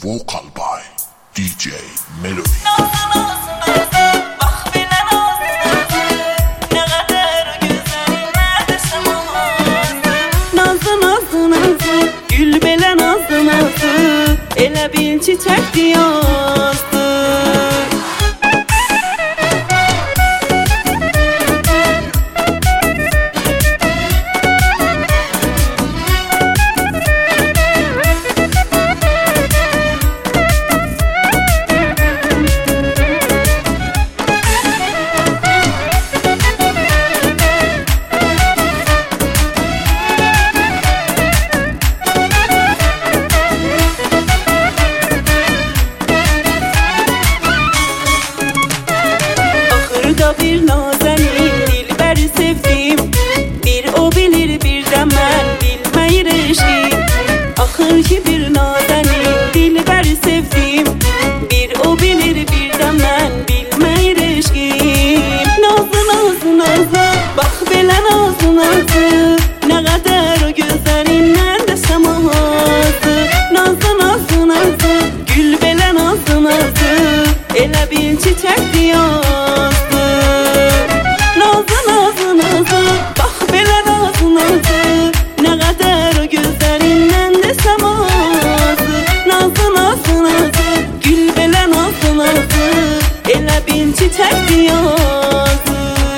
Vocal by DJ Melody. Gül belə nazlı nazlı, elə bil çiçəkdir yazdı. Bir nazenin dilberi sevdim, bir o bilir bir de mən bilməyir eşqim. Axır ki bir nazenin dilberi sevdim, bir o bilir bir de mən bilməyir eşqim. Nazlı nazlı nazlı, bax belə nazlı nazlı, nə qədər o gözlərindən desəm azdı. Nazlı nazlı nazlı, gül belə nazlı nazlı, elə bil çiçəkdir yazdı. Elə bil çiçəkdir yazdı.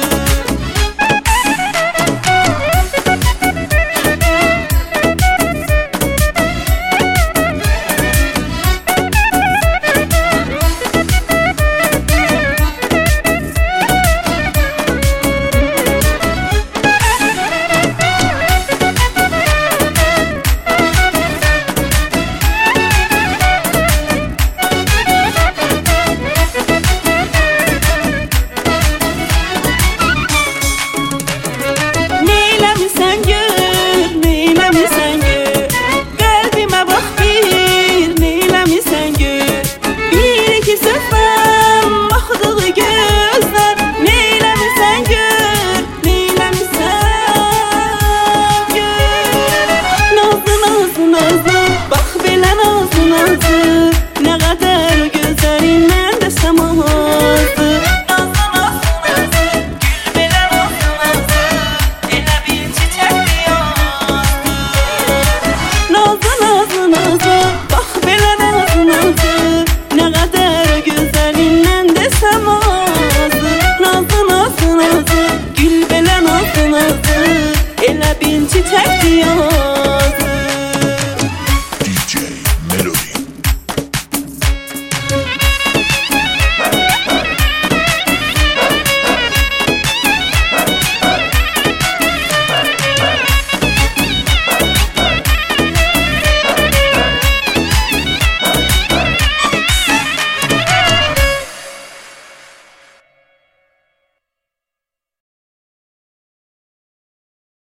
Nə qədər o gözlərindən desəm azdı. Nazlı nazlı nazlı, gül belə nazlı nazlı, elə bil çiçəkdir yazdı. Nazlı nazlı nazlı, bax belə nazlı nazlı, nə qədər o gözlərindən desəm azdı. Nazlı nazlı nazlı, gül belə nazlı nazlı, elə bil çiçəkdir yazdı.